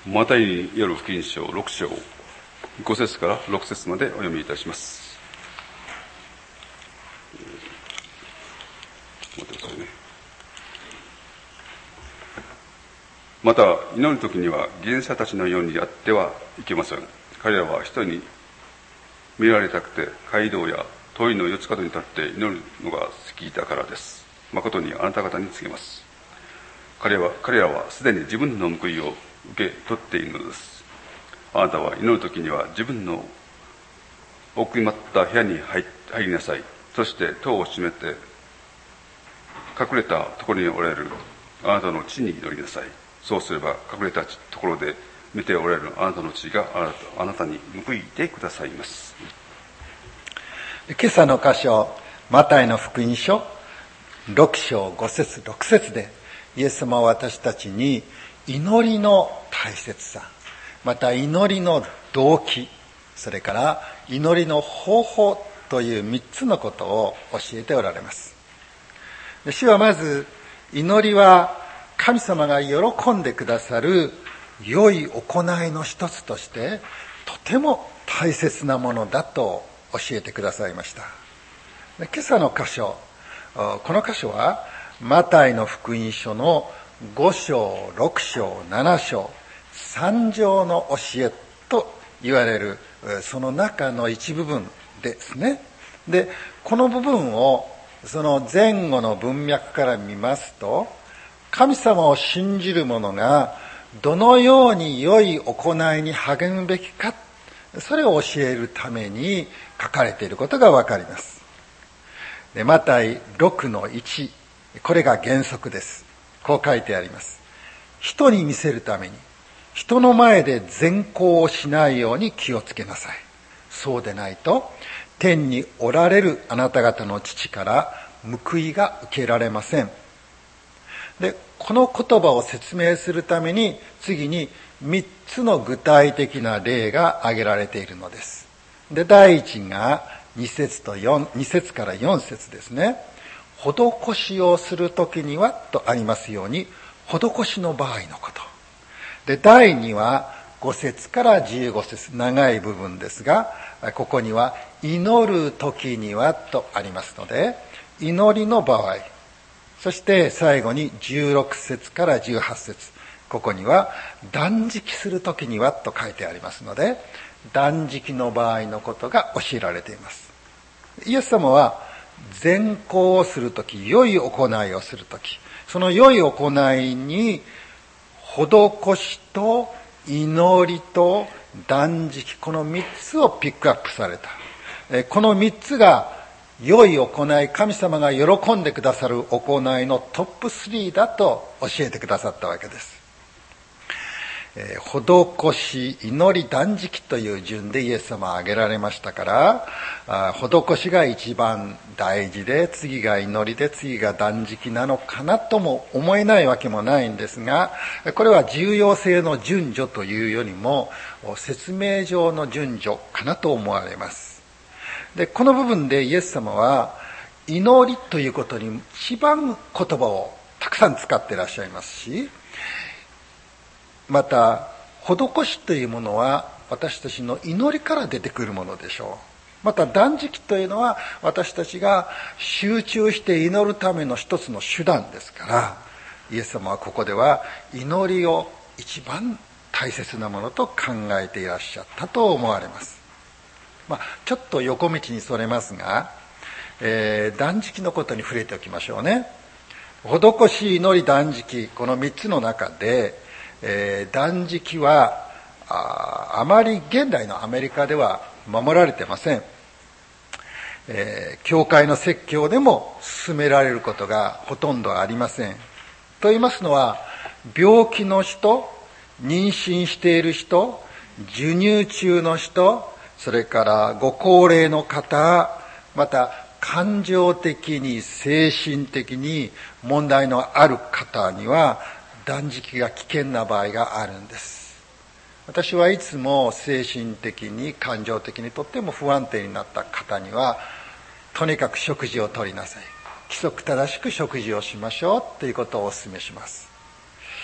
マタイによる福音書6章5節から6節までお読みいたします。また祈る時には義人者たちのようにやってはいけません。彼らは人に見られたくて街道や通りの四つ角に立って祈るのが好きだからです。誠にあなた方に告げます。彼らはすでに自分の報いを受け取っているのです。あなたは祈る時には自分の奥まった部屋に入りなさい。そして戸を閉めて隠れたところにおられるあなたの父に祈りなさい。そうすれば隠れたところで見ておられるあなたの父があなたに報いてくださいます。 今朝の箇所、マタイの福音書6章5節6節でイエス様は私たちに祈りの大切さ、また祈りの動機、それから祈りの方法という3つのことを教えておられます。主はまず、祈りは神様が喜んでくださる良い行いの一つとしてとても大切なものだと教えてくださいました。今朝の箇所、この箇所はマタイの福音書の5章、6章、7章、3章の教えと言われるその中の一部分ですね。で、この部分をその前後の文脈から見ますと、神様を信じる者がどのように良い行いに励むべきか、それを教えるために書かれていることがわかります。で、マタイ6の1、これが原則です。こう書いてあります。人に見せるために、人の前で善行をしないように気をつけなさい。そうでないと、天におられるあなた方の父から報いが受けられません。で、この言葉を説明するために次に3つの具体的な例が挙げられているのです。で、第一が2節から4節ですね。施しをするときにはとありますように、施しの場合のこと。で、第2は5節から15節、長い部分ですが、ここには祈るときにはとありますので、祈りの場合。そして最後に16節から18節、ここには断食するときにはと書いてありますので、断食の場合のことが教えられています。イエス様は善行をするとき、良い行いをするとき、その良い行いに施しと祈りと断食、この3つをピックアップされた。この3つが良い行い、神様が喜んでくださる行いのトップ3だと教えてくださったわけです。施し、祈り、断食という順でイエス様は挙げられましたから、施しが一番大事で、次が祈りで、次が断食なのかなとも思えないわけもないんですが、これは重要性の順序というよりも説明上の順序かなと思われます。で、この部分でイエス様は祈りということに一番言葉をたくさん使っていらっしゃいますし、また施しというものは私たちの祈りから出てくるものでしょう。また断食というのは私たちが集中して祈るための一つの手段ですから、イエス様はここでは祈りを一番大切なものと考えていらっしゃったと思われます。ちょっと横道にそれますが、断食のことに触れておきましょうね。施し、祈り、断食、この3つの中で、断食はあまり現代のアメリカでは守られてません。教会の説教でも勧められることがほとんどありません。と言いますのは、病気の人、妊娠している人、授乳中の人、それからご高齢の方、また感情的に精神的に問題のある方には断食が危険な場合があるんです。私はいつも精神的に感情的にとっても不安定になった方には、とにかく食事をとりなさい、規則正しく食事をしましょうということをお勧めします。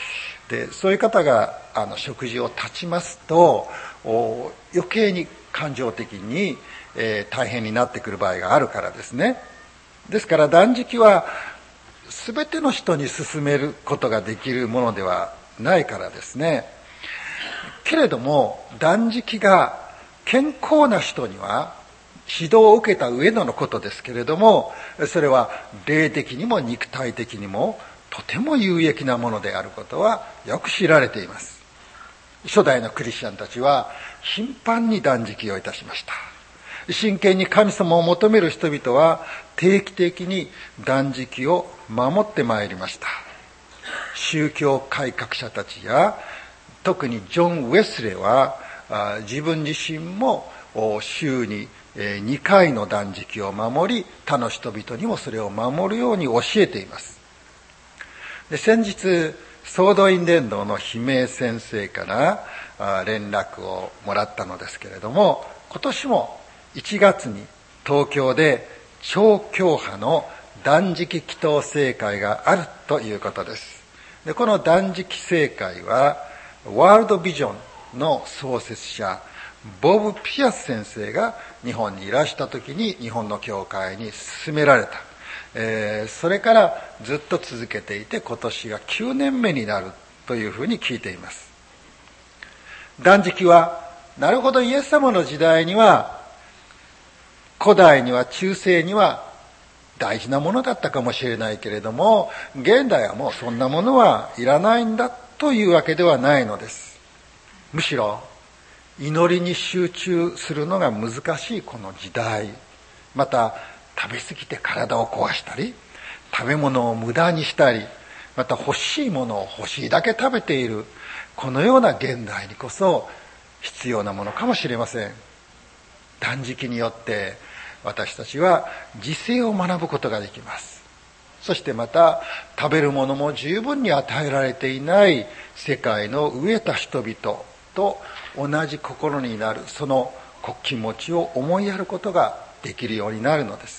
で、そういう方が食事を断ちますと、余計に感情的に、大変になってくる場合があるからですね。ですから断食は全ての人に勧めることができるものではないからですね。けれども断食が健康な人には指導を受けた上でのことですけれども、それは霊的にも肉体的にもとても有益なものであることはよく知られています。初代のクリスチャンたちは頻繁に断食をいたしました。真剣に神様を求める人々は定期的に断食を守ってまいりました。宗教改革者たちや特にジョン・ウェスレーは自分自身も週に2回の断食を守り、他の人々にもそれを守るように教えています。で、先日総動員伝道の姫江先生から連絡をもらったのですけれども、今年も1月に東京で超教派の断食祈祷聖会があるということです。で、この断食聖会はワールドビジョンの創設者ボブ・ピアス先生が日本にいらした時に日本の教会に勧められた。それからずっと続けていて今年が9年目になるというふうに聞いています。断食はなるほどイエス様の時代には、古代には中世には大事なものだったかもしれないけれども、現代はもうそんなものはいらないんだというわけではないのです。むしろ祈りに集中するのが難しいこの時代、また食べ過ぎて体を壊したり、食べ物を無駄にしたり、また欲しいものを欲しいだけ食べている、このような現代にこそ必要なものかもしれません。断食によって私たちは自制を学ぶことができます。そしてまた食べるものも十分に与えられていない世界の飢えた人々と同じ心になる、その気持ちを思いやることができるようになるのです。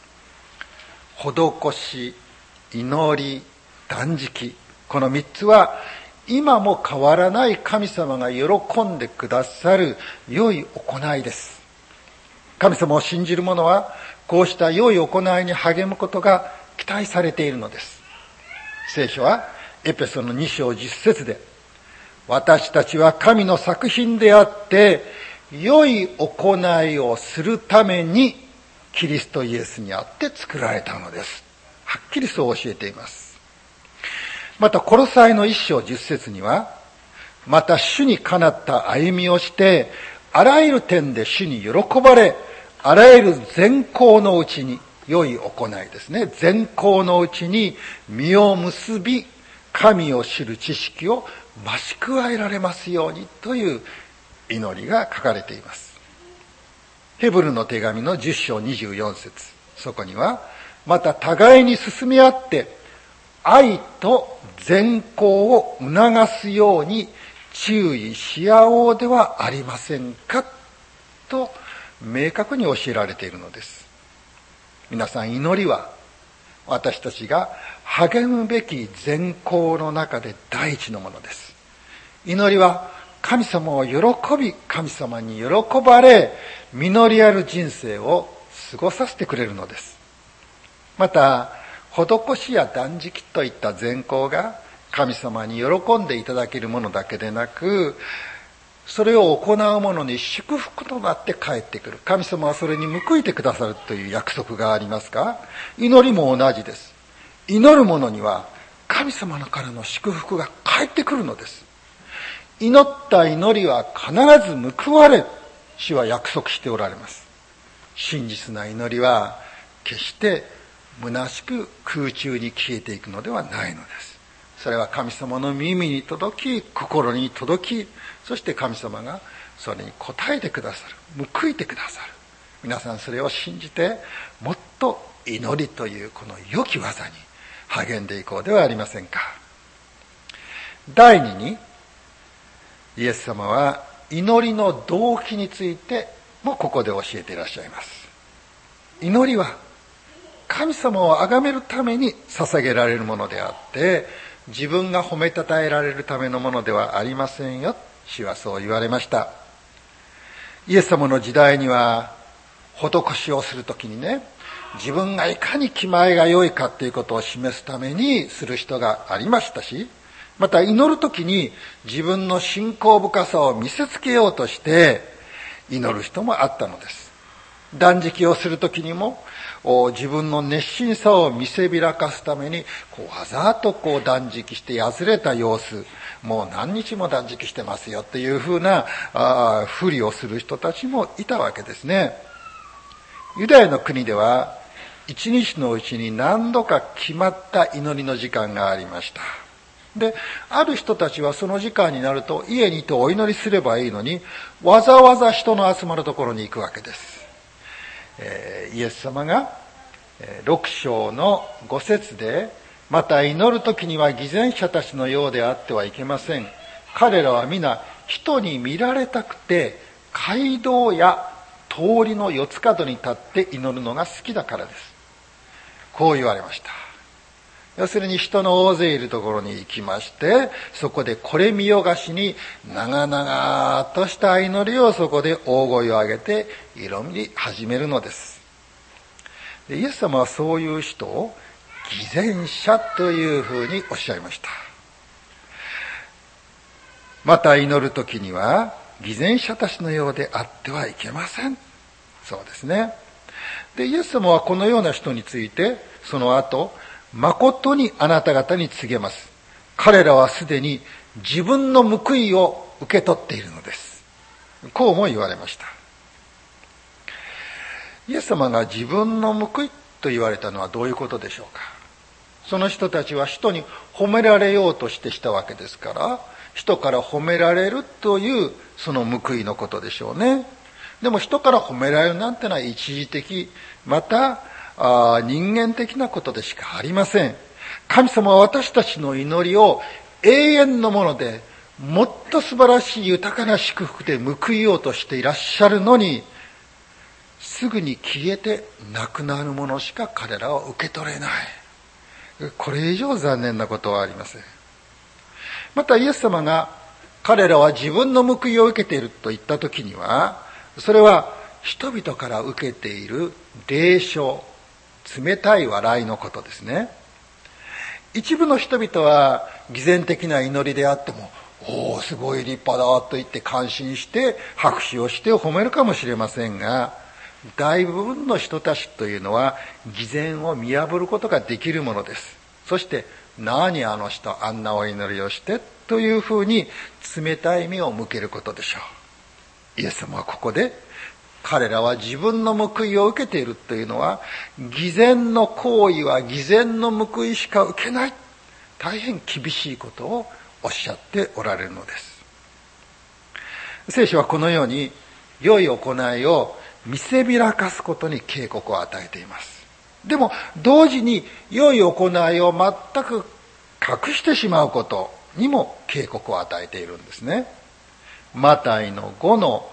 施し、祈り、断食、この3つは今も変わらない神様が喜んでくださる良い行いです。神様を信じる者はこうした良い行いに励むことが期待されているのです。聖書はエペソの2章10節で、私たちは神の作品であって良い行いをするためにキリストイエスにあって作られたのです。はっきりそう教えています。またコロサイの1章10節には、また主にかなった歩みをしてあらゆる点で主に喜ばれ、あらゆる善行のうちに、良い行いですね、善行のうちに実を結び、神を知る知識を増し加えられますようにという祈りが書かれています。ヘブルの手紙の10章24節、そこには、また互いに進め合って愛と善行を促すように注意し合おうではありませんかと明確に教えられているのです。皆さん、祈りは私たちが励むべき善行の中で第一のものです。祈りは神様を喜び、神様に喜ばれ、実りある人生を過ごさせてくれるのです。また、施しや断食といった善行が神様に喜んでいただけるものだけでなく、それを行う者に祝福となって帰ってくる。神様はそれに報いてくださるという約束がありますが、祈りも同じです。祈る者には神様からの祝福が返ってくるのです。祈った祈りは必ず報われ、主は約束しておられます。真実な祈りは決して虚しく空中に消えていくのではないのです。それは神様の耳に届き、心に届き、そして神様がそれに応えてくださる、報いてくださる。皆さんそれを信じて、もっと祈りというこの良き技に励んでいこうではありませんか。第二に、イエス様は祈りの動機についてもここで教えていらっしゃいます。祈りは神様を崇めるために捧げられるものであって、 自分が褒めたたえられるためのものではありませんよ。主はそう言われました。イエス様の時代には、施しをするときにね、自分がいかに気前が良いかっていうことを示すためにする人がありましたし、また祈るときに自分の信仰深さを見せつけようとして祈る人もあったのです。断食をするときにも自分の熱心さを見せびらかすためにわざと断食してやつれた様子、もう何日も断食してますよっていうふうなふりをする人たちもいたわけですね。ユダヤの国では一日のうちに何度か決まった祈りの時間がありました。で、ある人たちはその時間になると家にいてお祈りすればいいのに、わざわざ人の集まるところに行くわけです。イエス様が6章の5節で、また祈るときには偽善者たちのようであってはいけません。彼らは皆人に見られたくて街道や通りの四つ角に立って祈るのが好きだからです。こう言われました。要するに人の大勢いるところに行きまして、そこでこれ見よがしに長々とした祈りをそこで大声を上げて祈り始めるのです。で、イエス様はそういう人を偽善者というふうにおっしゃいました。また祈るときには偽善者たちのようであってはいけません。そうですね。で、イエス様はこのような人についてその後、誠にあなた方に告げます。彼らはすでに自分の報いを受け取っているのです。こうも言われました。イエス様が自分の報いと言われたのはどういうことでしょうか。その人たちは人に褒められようとしてしたわけですから、人から褒められるというその報いのことでしょうね。でも人から褒められるなんてのは一時的、また人間的なことでしかありません。神様は私たちの祈りを永遠のもので、もっと素晴らしい豊かな祝福で報いようとしていらっしゃるのに、すぐに消えてなくなるものしか彼らは受け取れない。これ以上残念なことはありません。またイエス様が彼らは自分の報いを受けていると言ったときには、それは人々から受けている冷笑、冷たい笑いのことですね。一部の人々は偽善的な祈りであっても、おお、すごい立派だと言って感心して拍手をして褒めるかもしれませんが、大部分の人たちというのは偽善を見破ることができるものです。そして何あの人あんなお祈りをしてというふうに冷たい目を向けることでしょう。イエス様はここで彼らは自分の報いを受けているというのは、偽善の行為は偽善の報いしか受けない、大変厳しいことをおっしゃっておられるのです。聖書はこのように良い行いを見せびらかすことに警告を与えています。でも同時に良い行いを全く隠してしまうことにも警告を与えているんですね。マタイの5の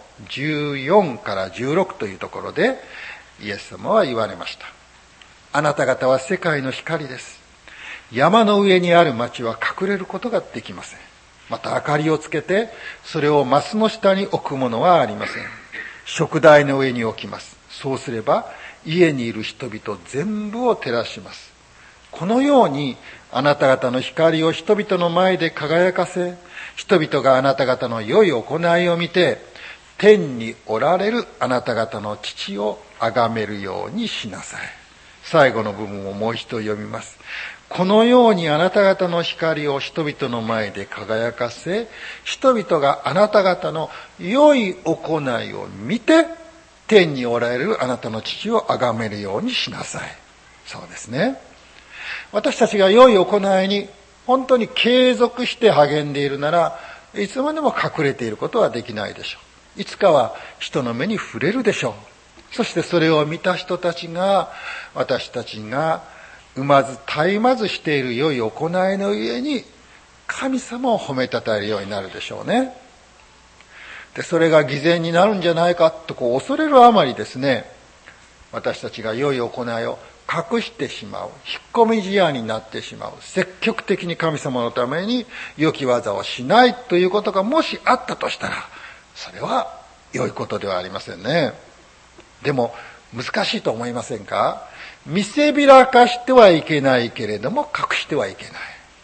14から16というところでイエス様は言われました。あなた方は世界の光です。山の上にある町は隠れることができません。また明かりをつけてそれをマスの下に置くものはありません。食台の上に置きます。そうすれば家にいる人々全部を照らします。このようにあなた方の光を人々の前で輝かせ、人々があなた方の良い行いを見て、天におられるあなた方の父を崇めるようにしなさい。最後の部分をもう一度読みます。このようにあなた方の光を人々の前で輝かせ、人々があなた方の良い行いを見て、天におられるあなたの父を崇めるようにしなさい。そうですね。私たちが良い行いに本当に継続して励んでいるなら、いつまでも隠れていることはできないでしょう。いつかは人の目に触れるでしょう。そしてそれを見た人たちが、私たちが絶えまずしている良い行いの上に神様を褒めたたえるようになるでしょうね。で、それが偽善になるんじゃないかと恐れるあまりですね、私たちが良い行いを隠してしまう、引っ込み思案になってしまう、積極的に神様のために良き技をしないということがもしあったとしたら、それは良いことではありませんね。でも難しいと思いませんか？見せびらかしてはいけないけれども隠してはいけない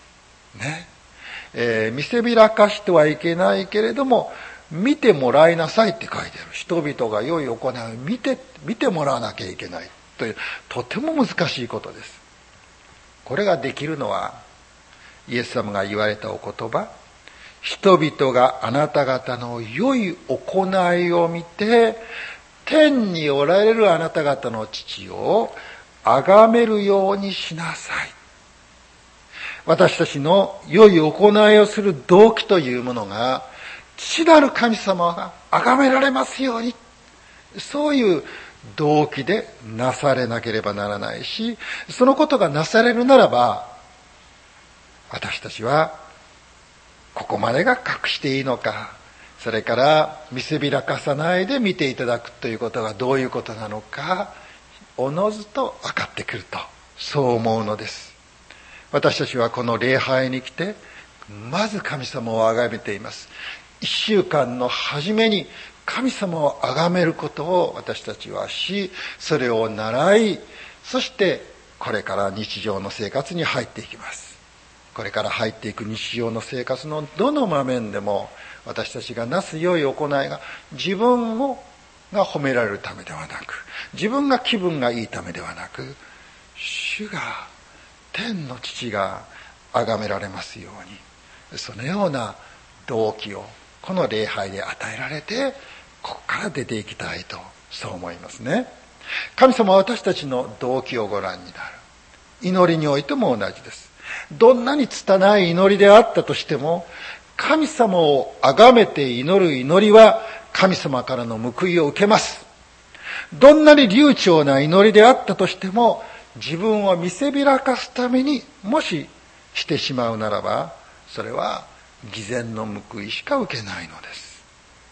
ね。見せびらかしてはいけないけれども見てもらいなさいって書いてある。人々が良い行いを見てもらわなきゃいけないという、とても難しいことです。これができるのはイエス様が言われたお言葉、人々があなた方の良い行いを見て天におられるあなた方の父を崇めるようにしなさい。私たちの良い行いをする動機というものが、父なる神様が崇められますように、そういう動機でなされなければならないし、そのことがなされるならば、私たちはここまでが隠していいのか、それから見せびらかさないで見ていただくということがどういうことなのか、おのずと分かってくると、そう思うのです。私たちはこの礼拝に来てまず神様を崇めています。一週間の初めに神様を崇めることを私たちはし、それを習い、そしてこれから日常の生活に入っていきます。これから入っていく日常の生活のどの場面でも、私たちがなす良い行いが自分が褒められるためではなく、自分が気分がいいためではなく、主が、天の父が崇められますように、そのような動機をこの礼拝で与えられて、ここから出ていきたいと、そう思いますね。神様は私たちの動機をご覧になる。祈りにおいても同じです。どんなに拙い祈りであったとしても、神様を崇めて祈る祈りは神様からの報いを受けます。どんなに流暢な祈りであったとしても、自分を見せびらかすためにもししてしまうならば、それは偽善の報いしか受けないのです。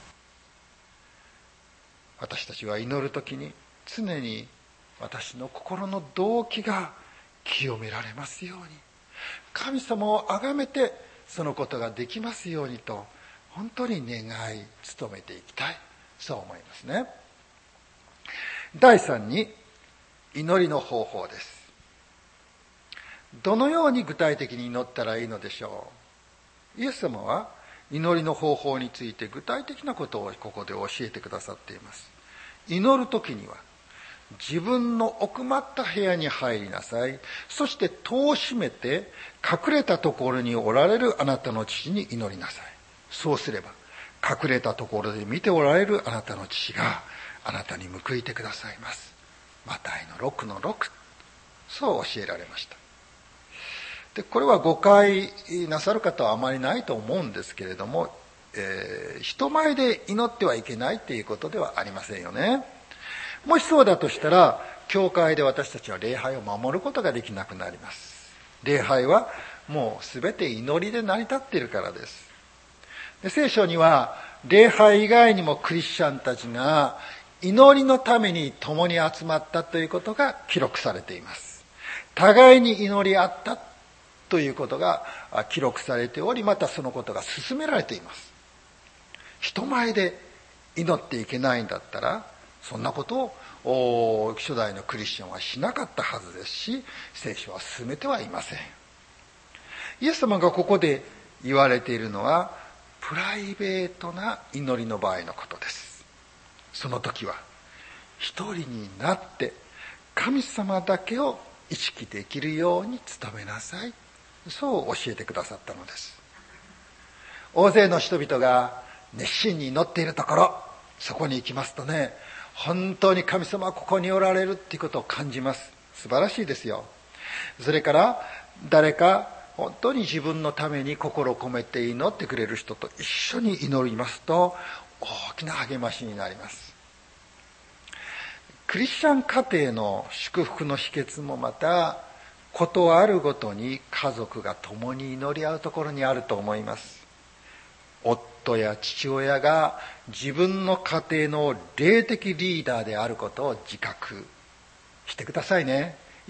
私たちは祈るときに常に私の心の動機が清められますように、神様を崇めてそのことができますようにと、本当に願い努めていきたい、そう思いますね。第3に、祈りの方法です。どのように具体的に祈ったらいいのでしょう。イエス様は祈りの方法について具体的なことをここで教えてくださっています。祈るときには自分の奥まった部屋に入りなさい。そして戸を閉めて隠れたところにおられるあなたの父に祈りなさい。そうすれば隠れたところで見ておられるあなたの父があなたに報いてくださいます。マタイの6の6、そう教えられました。で、これは誤解なさる方はあまりないと思うんですけれども、人前で祈ってはいけないっていうことではありませんよね。もしそうだとしたら、教会で私たちは礼拝を守ることができなくなります。礼拝はもうすべて祈りで成り立っているからです。で、聖書には礼拝以外にもクリスチャンたちが祈りのために共に集まったということが記録されています。互いに祈り合ったということが記録されており、またそのことが進められています。人前で祈っていけないんだったら、そんなことを初代のクリスチャンはしなかったはずですし、聖書は進めてはいません。イエス様がここで言われているのは、プライベートな祈りの場合のことです。その時は一人になって神様だけを意識できるように努めなさい、そう教えてくださったのです。大勢の人々が熱心に祈っているところ、そこに行きますとね、本当に神様はここにおられるっていうことを感じます。素晴らしいですよ。それから誰か本当に自分のために心を込めて祈ってくれる人と一緒に祈りますと、大きな励ましになります。クリスチャン家庭の祝福の秘訣もまた、ことあるごとに家族が共に祈り合うところにあると思います。夫や父親が自分の家庭の霊的リーダーであることを自覚してくださいね。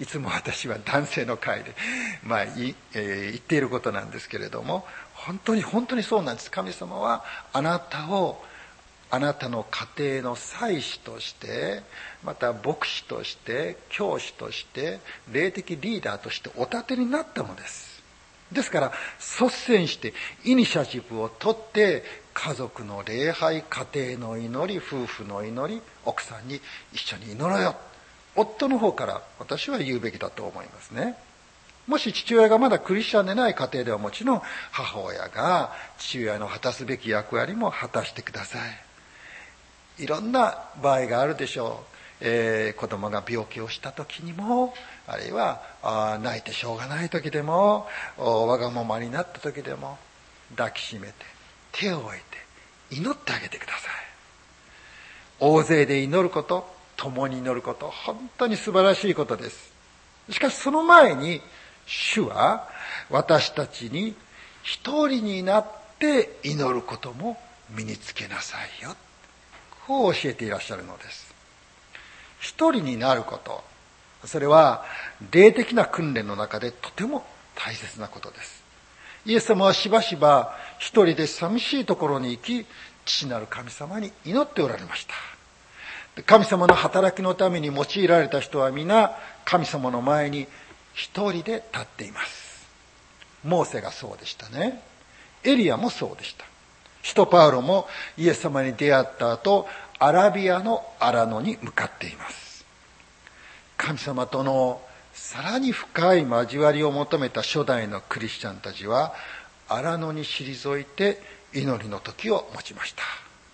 いつも私は男性の会で、言っていることなんですけれども、本当にそうなんです。神様はあなたをあなたの家庭の祭司として、また牧師として、教師として、霊的リーダーとしてお立てになったのです。ですから率先してイニシアチブを取って、家族の礼拝、家庭の祈り、夫婦の祈り、奥さんに一緒に祈ろうよ、夫の方から私は言うべきだと思いますね。もし父親がまだクリスチャンでない家庭では、もちろん母親が父親の果たすべき役割も果たしてください。いろんな場合があるでしょう。子供が病気をした時にも、あるいは泣いてしょうがない時でも、わがままになった時でも、抱きしめて手を置いて祈ってあげてください。大勢で祈ること、共に祈ること、本当に素晴らしいことです。しかしその前に、主は私たちに一人になって祈ることも身につけなさいよ、こう教えていらっしゃるのです。一人になること、それは霊的な訓練の中でとても大切なことです。イエス様はしばしば一人で寂しいところに行き、父なる神様に祈っておられました。神様の働きのために用いられた人は皆神様の前に一人で立っています。モーセがそうでしたね。エリアもそうでした。使徒パウロもイエス様に出会った後、アラビアの荒野に向かっています。神様とのさらに深い交わりを求めた初代のクリスチャンたちは、荒野に退いて祈りの時を持ちました。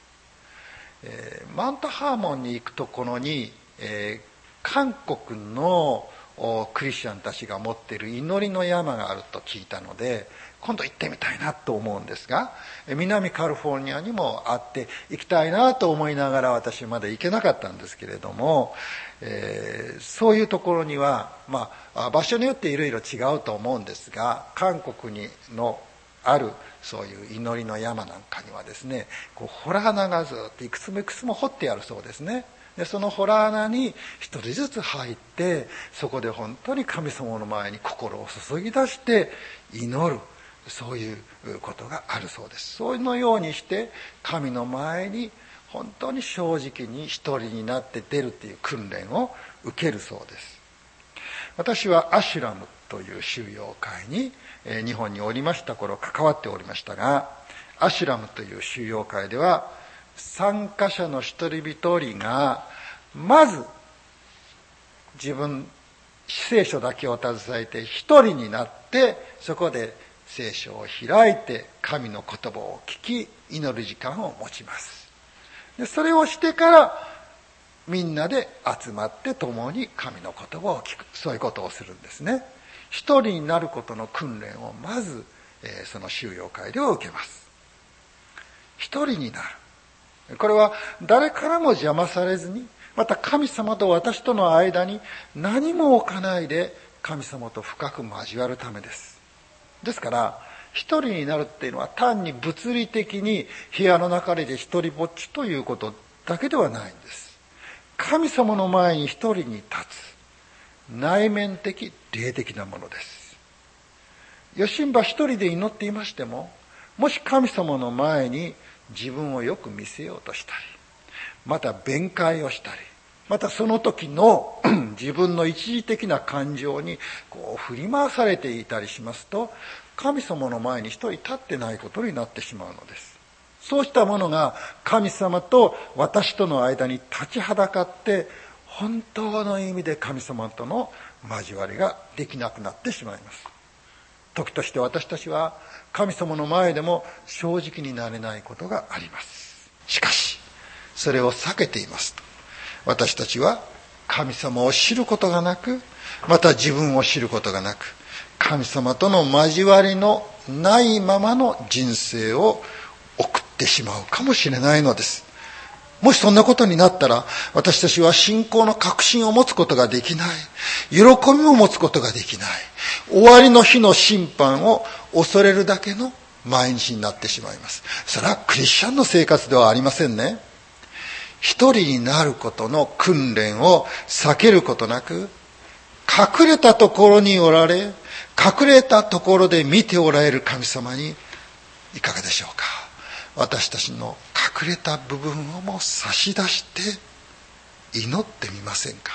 マウントハーモンに行くところに、韓国のクリスチャンたちが持っている祈りの山があると聞いたので、今度行ってみたいなと思うんですが、南カリフォルニアにもあって行きたいなと思いながら、私まだ行けなかったんですけれども、そういうところには、場所によっていろいろ違うと思うんですが、韓国にのあるそういう祈りの山なんかにはですね、洞穴がずっといくつも掘ってあるそうですね。でその洞穴に一人ずつ入って、そこで本当に神様の前に心を注ぎ出して祈る、そういうことがあるそうです。そういうのようにして神の前に本当に正直に一人になって出るっていう訓練を受けるそうです。私はアシュラムという収容会に日本におりました頃関わっておりましたが、アシュラムという収容会では参加者の一人一人がまず自分聖書だけを携えて一人になって、そこで聖書を開いて神の言葉を聞き祈る時間を持ちます。でそれをしてからみんなで集まって共に神の言葉を聞く、そういうことをするんですね。一人になることの訓練をまず、その収容会では受けます。一人になる、これは誰からも邪魔されずに、また神様と私との間に何も置かないで神様と深く交わるためです。ですから一人になるっていうのは単に物理的に部屋の中で一人ぼっちということだけではないんです。神様の前に一人に立つ内面的霊的なものです。ヨシンバ一人で祈っていましても、もし神様の前に自分をよく見せようとしたり、また弁解をしたり、またその時の自分の一時的な感情に振り回されていたりしますと、神様の前に一人立ってないことになってしまうのです。そうしたものが神様と私との間に立ちはだかって、本当の意味で神様との交わりができなくなってしまいます。時として私たちは神様の前でも正直になれないことがあります。しかしそれを避けていますと、私たちは神様を知ることがなく、また自分を知ることがなく、神様との交わりのないままの人生を送ってしまうかもしれないのです。もしそんなことになったら、私たちは信仰の確信を持つことができない、喜びを持つことができない、終わりの日の審判を恐れるだけの毎日になってしまいます。それはクリスチャンの生活ではありませんね。一人になることの訓練を避けることなく、 隠れたところにおられ、隠れたところで見ておられる神様にいかがでしょうか。私たちの隠れた部分をも差し出して祈ってみませんか。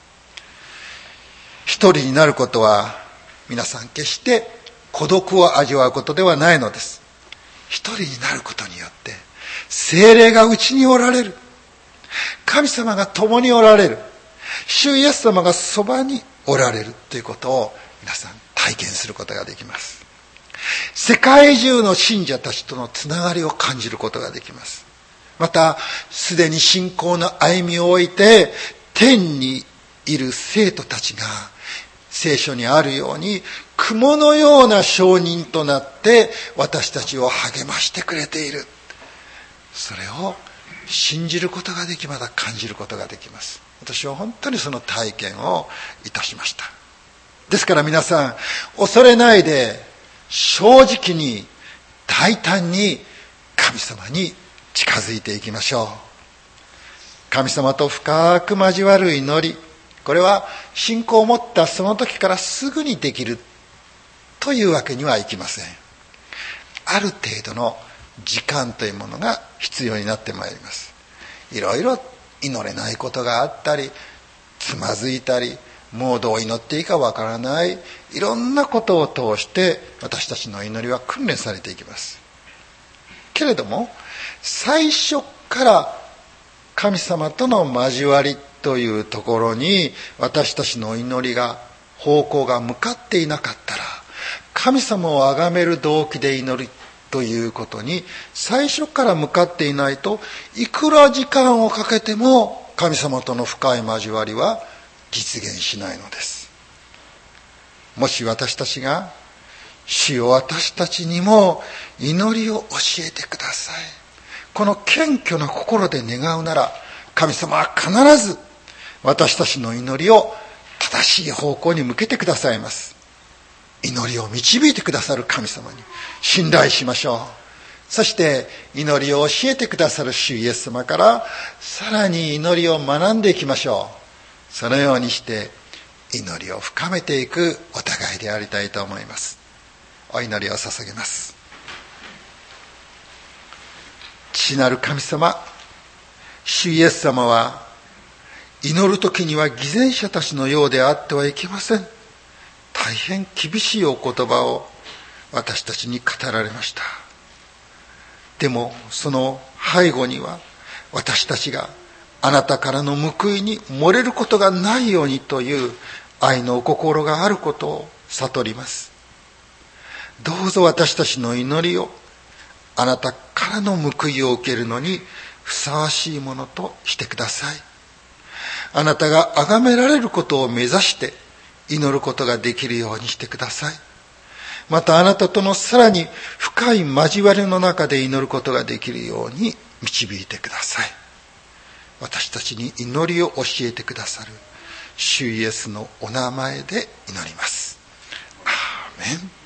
一人になることは皆さん決して孤独を味わうことではないのです。一人になることによって聖霊がうちにおられる、神様が共におられる、主イエス様がそばにおられるということを皆さん体験することができます。世界中の信者たちとのつながりを感じることができます。またすでに信仰の歩みを置いて天にいる生徒たちが聖書にあるように雲のような証人となって私たちを励ましてくれている、それを信じることができ、また感じることができます。私は本当にその体験をいたしました。ですから皆さん、恐れないで正直に大胆に神様に近づいていきましょう。神様と深く交わる祈り、これは信仰を持ったその時からすぐにできるというわけにはいきません。ある程度の時間というものが必要になってまいります。いろいろ祈れないことがあったり、つまずいたり、もうどう祈っていいかわからない、いろんなことを通して私たちの祈りは訓練されていきます。けれども最初から神様との交わりというところに私たちの祈りが方向が向かっていなかったら、神様を崇める動機で祈るということに最初から向かっていないと、いくら時間をかけても神様との深い交わりは実現しないのです。もし私たちが主よ私たちにも祈りを教えてください、この謙虚な心で願うなら、神様は必ず私たちの祈りを正しい方向に向けてくださいます。祈りを導いてくださる神様に信頼しましょう。そして祈りを教えてくださる主イエス様からさらに祈りを学んでいきましょう。そのようにして祈りを深めていくお互いでありたいと思います。お祈りを捧げます。父なる神様、主イエス様は祈る時には偽善者たちのようであってはいけません。大変厳しいお言葉を私たちに語られました。でもその背後には私たちがあなたからの報いに漏れることがないようにという愛のお心があることを悟ります。どうぞ私たちの祈りをあなたからの報いを受けるのにふさわしいものとしてください。あなたが崇められることを目指して祈ることができるようにしてください。またあなたとのさらに深い交わりの中で祈ることができるように導いてください。私たちに祈りを教えてくださる主イエスのお名前で祈ります。アーメン。